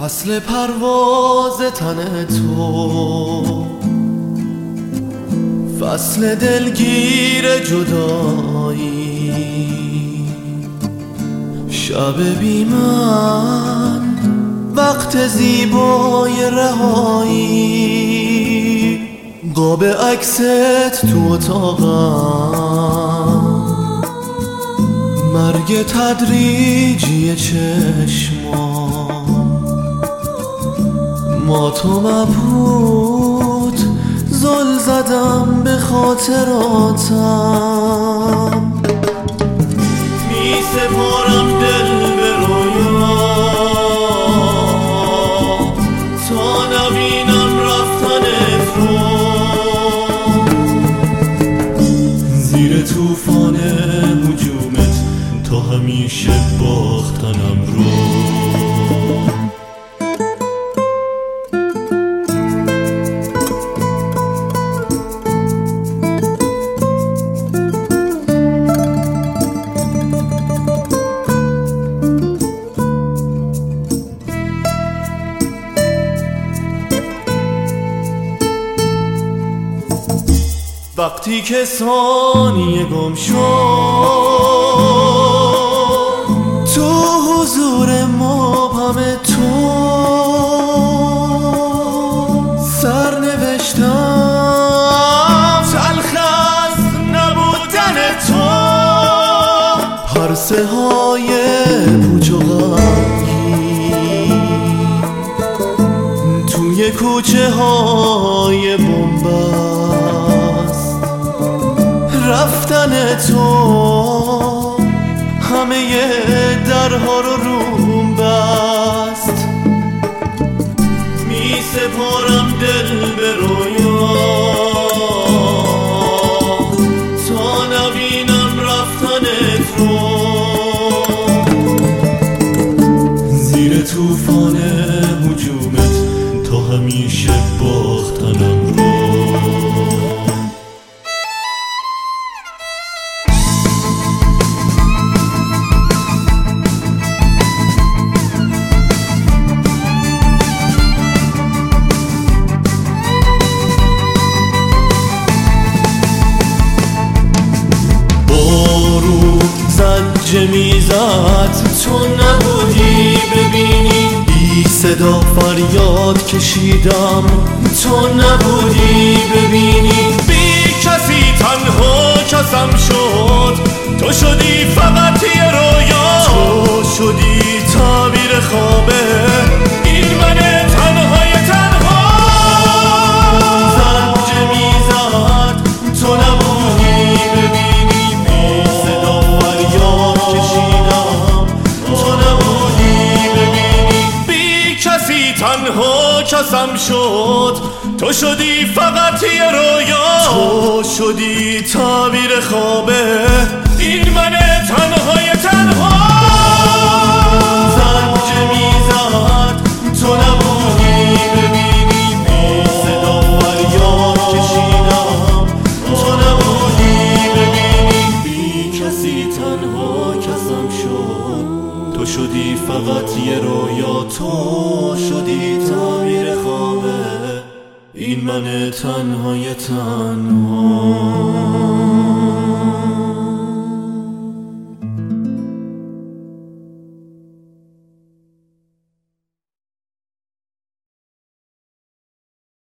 فصل پرواز تن تو، فصل دلگیر جدایی، شب بی من، وقت زیبای رهایی، قاب عکست تو اتاقم، مرگ تدریجی چشمام، ما تو مبهوت زل زدم به خاطراتم، می سپارم دل به رویا تا نبینم رفتنت رو، زیر طوفان هجومت تا همیشه باختنم رو. وقتی که ثانیه گم شد تو حضور مبهم تو، سر نوشتم تلخ از نبودن تو، پرسه های پوچ و غمگین توی کوچه های بنبست، رفتن تو همه درها رو روم بست، می سپارم دل به رویا تا نبینم رفتنت رو، زیر طوفان هجومت تا همیشه باختنم رو. زنجه میزد تو نبودی ببینی، بی صدا فریاد کشیدم تو نبودی ببینی، بی کسی تنها کسم شد تو شدی فقط یه رویا، تو شدی تعبیر خوابه این من تنهای تنها، زنجه میزد تو نبودی ببینی، تنها کسم شد تو شدی فقط یه رویا، تو شدی تعبیر خوابه این من تنهای تنها، زنجه میزد تو نبودی ببینی، بی صدا فریاد کشیدم تو نبودی ببینی، بی کسی تنها کسم شد تو شدی فقط یه رویا، تو شدی تعبیر خوابه این من تنهای تنها.